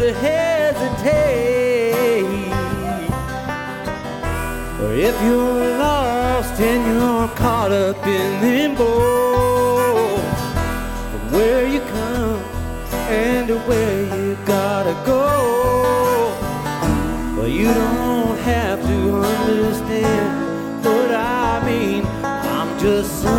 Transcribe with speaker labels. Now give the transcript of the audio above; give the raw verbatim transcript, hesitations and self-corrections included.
Speaker 1: to hesitate. Or if you're lost and you're caught up in limbo, from where you come and to where you gotta go, well, you don't have to understand what I mean. I'm just